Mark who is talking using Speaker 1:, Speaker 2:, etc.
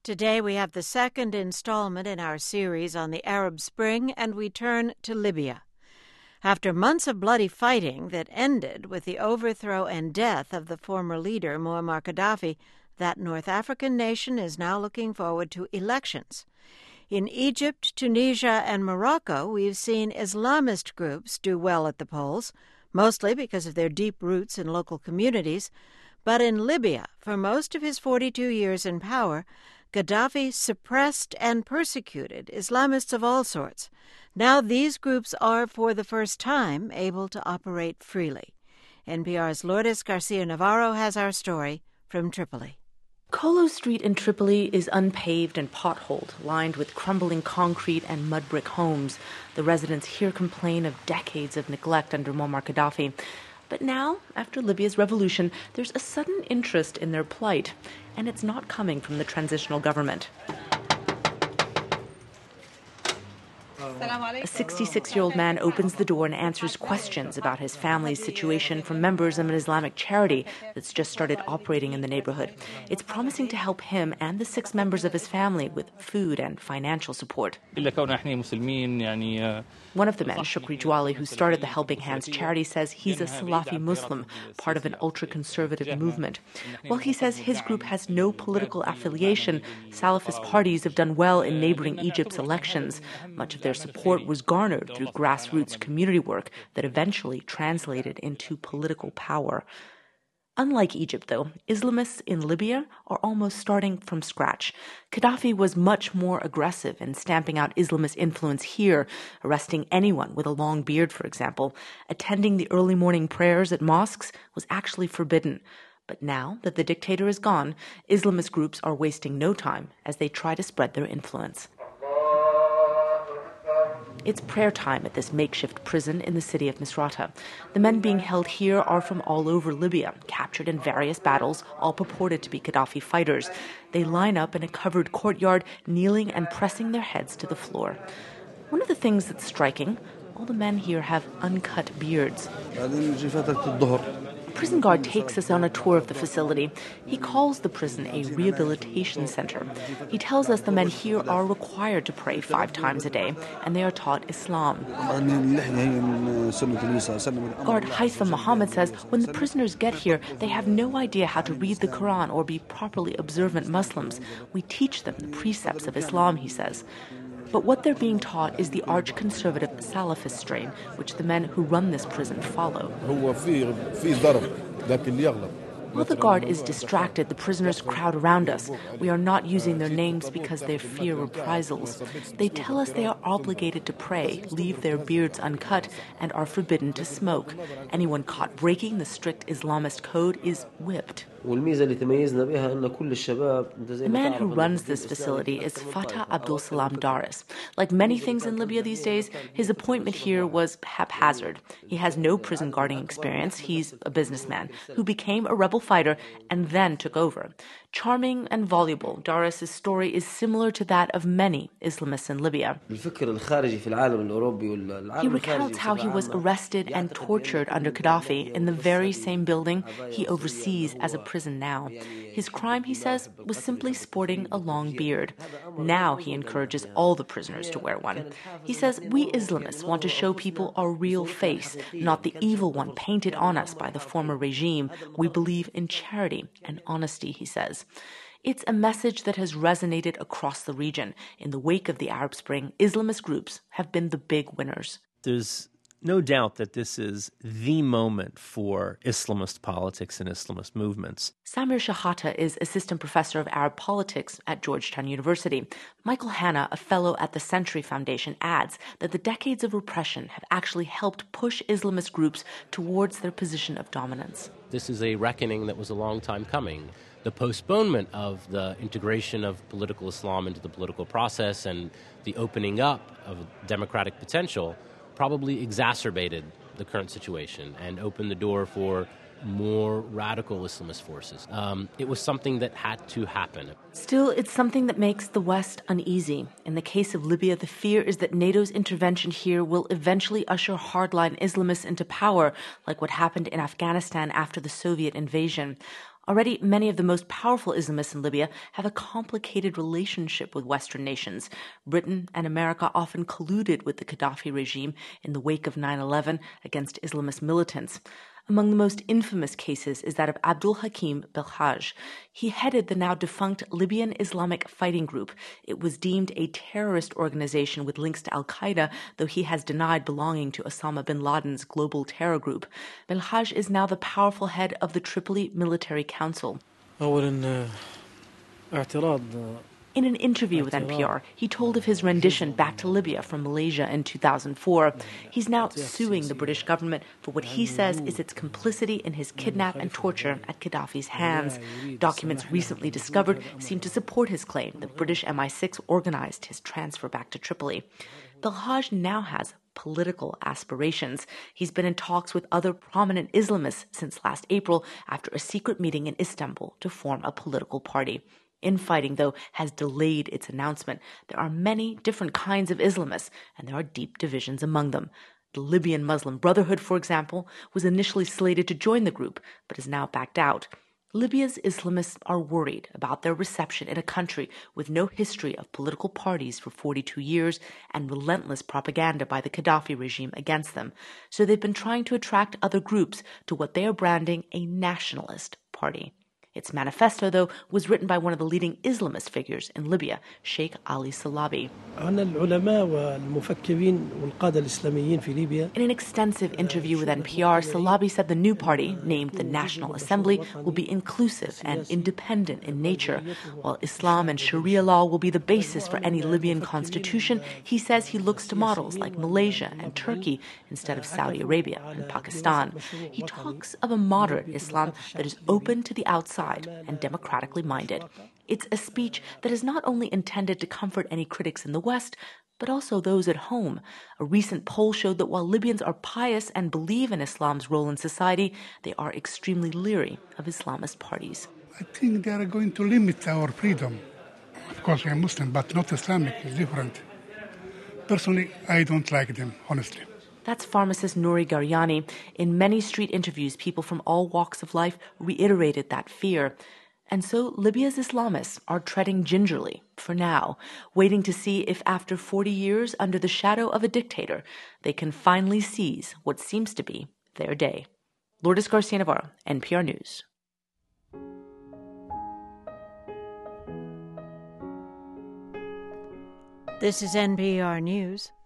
Speaker 1: Today we have the second installment in our series on the Arab Spring, and we turn to Libya. After months of bloody fighting that ended with the overthrow and death of the former leader Muammar Gaddafi, that North African nation is now looking forward to elections. In Egypt, Tunisia, and Morocco, we've seen Islamist groups do well at the polls, mostly because of their deep roots in local communities. But in Libya, for most of his 42 years in power, Gaddafi suppressed and persecuted Islamists of all sorts. Now these groups are, for the first time, able to operate freely. NPR's Lourdes Garcia-Navarro has our story from Tripoli.
Speaker 2: Kolo Street in Tripoli is unpaved and potholed, lined with crumbling concrete and mud brick homes. The residents here complain of decades of neglect under Muammar Gaddafi. But now, after Libya's revolution, there's a sudden interest in their plight, and it's not coming from the transitional government. A 66-year-old man opens the door and answers questions about his family's situation from members of an Islamic charity that's just started operating in the neighborhood. It's promising to help him and the 6 members of his family with food and financial support. One of the men, Shukri Jwali, who started the Helping Hands charity, says he's a Salafi Muslim, part of an ultra-conservative movement. While he says his group has no political affiliation, Salafist parties have done well in neighboring Egypt's elections. Much of their support was garnered through grassroots community work that eventually translated into political power. Unlike Egypt, though, Islamists in Libya are almost starting from scratch. Gaddafi was much more aggressive in stamping out Islamist influence here, arresting anyone with a long beard, for example. Attending the early morning prayers at mosques was actually forbidden. But now that the dictator is gone, Islamist groups are wasting no time as they try to spread their influence. It's prayer time at this makeshift prison in the city of Misrata. The men being held here are from all over Libya, captured in various battles, all purported to be Gaddafi fighters. They line up in a covered courtyard, kneeling and pressing their heads to the floor. One of the things that's striking, all the men here have uncut beards. A prison guard takes us on a tour of the facility. He calls the prison a rehabilitation center. He tells us the men here are required to pray 5 times a day, and they are taught Islam. Guard Haitham Mohammed says when the prisoners get here, they have no idea how to read the Quran or be properly observant Muslims. We teach them the precepts of Islam, he says. But what they're being taught is the arch-conservative Salafist strain, which the men who run this prison follow. While the guard is distracted, the prisoners crowd around us. We are not using their names because they fear reprisals. They tell us they are obligated to pray, leave their beards uncut, and are forbidden to smoke. Anyone caught breaking the strict Islamist code is whipped. The man who runs this facility is Fatah Abdul Salam Daris. Like many things in Libya these days, his appointment here was haphazard. He has no prison guarding experience. He's a businessman who became a rebel fighter and then took over. Charming and voluble, Daris' story is similar to that of many Islamists in Libya. He recounts how he was arrested and tortured under Gaddafi in the very same building he oversees as a prison now. His crime, he says, was simply sporting a long beard. Now he encourages all the prisoners to wear one. He says, we Islamists want to show people our real face, not the evil one painted on us by the former regime. We believe in charity and honesty, he says. It's a message that has resonated across the region. In the wake of the Arab Spring, Islamist groups have been the big winners.
Speaker 3: There's no doubt that this is the moment for Islamist politics and Islamist movements.
Speaker 2: Samir Shahata is assistant professor of Arab politics at Georgetown University. Michael Hanna, a fellow at the Century Foundation, adds that the decades of repression have actually helped push Islamist groups towards their position of dominance.
Speaker 4: This is a reckoning that was a long time coming. The postponement of the integration of political Islam into the political process and the opening up of democratic potential probably exacerbated the current situation and opened the door for more radical Islamist forces. It was something that had to happen.
Speaker 2: Still, it's something that makes the West uneasy. In the case of Libya, the fear is that NATO's intervention here will eventually usher hardline Islamists into power, like what happened in Afghanistan after the Soviet invasion. Already, many of the most powerful Islamists in Libya have a complicated relationship with Western nations. Britain and America often colluded with the Gaddafi regime in the wake of 9/11 against Islamist militants. Among the most infamous cases is that of Abdul Hakim Belhaj. He headed the now defunct Libyan Islamic Fighting Group. It was deemed a terrorist organization with links to Al-Qaeda, though he has denied belonging to Osama bin Laden's global terror group. Belhaj is now the powerful head of the Tripoli Military Council. In an interview with NPR, he told of his rendition back to Libya from Malaysia in 2004. He's now suing the British government for what he says is its complicity in his kidnap and torture at Gaddafi's hands. Documents recently discovered seem to support his claim that British MI6 organized his transfer back to Tripoli. Belhaj now has political aspirations. He's been in talks with other prominent Islamists since last April after a secret meeting in Istanbul to form a political party. Infighting, though, has delayed its announcement. There are many different kinds of Islamists, and there are deep divisions among them. The Libyan Muslim Brotherhood, for example, was initially slated to join the group, but has now backed out. Libya's Islamists are worried about their reception in a country with no history of political parties for 42 years and relentless propaganda by the Gaddafi regime against them. So they've been trying to attract other groups to what they are branding a nationalist party. Its manifesto, though, was written by one of the leading Islamist figures in Libya, Sheikh Ali Salabi. In an extensive interview with NPR, Salabi said the new party, named the National Assembly, will be inclusive and independent in nature. While Islam and Sharia law will be the basis for any Libyan constitution, he says he looks to models like Malaysia and Turkey instead of Saudi Arabia and Pakistan. He talks of a moderate Islam that is open to the outside and democratically minded. It's a speech that is not only intended to comfort any critics in the West, but also those at home. A recent poll showed that while Libyans are pious and believe in Islam's role in society, they are extremely leery of Islamist parties.
Speaker 5: I think they are going to limit our freedom. Of course, we are Muslim, but not Islamic. It's different. Personally, I don't like them, honestly.
Speaker 2: That's pharmacist Nouri Garyani. In many street interviews, people from all walks of life reiterated that fear. And so Libya's Islamists are treading gingerly, for now, waiting to see if after 40 years under the shadow of a dictator, they can finally seize what seems to be their day. Lourdes Garcia Navarro, NPR News.
Speaker 1: This is NPR News.